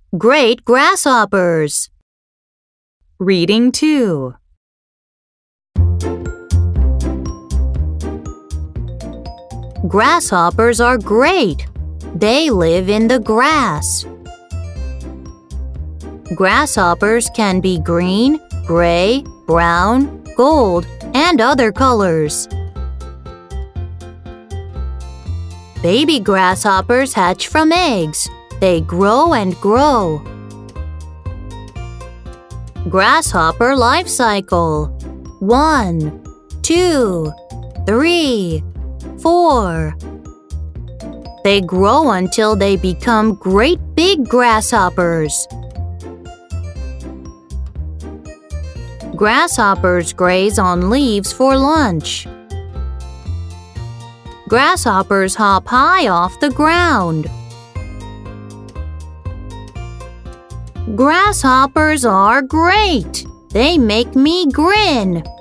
Great grasshoppers. Reading 2. Grasshoppers are great. They live in the grass. Grasshoppers can be green, gray, brown, gold, and other colors. Baby grasshoppers hatch from eggs. They grow and grow. Grasshopper life cycle: 1, 2, 3, 4. They grow until they become great big grasshoppers. Grasshoppers graze on leaves for lunch. Grasshoppers hop high off the ground. Grasshoppers are great. They make me grin.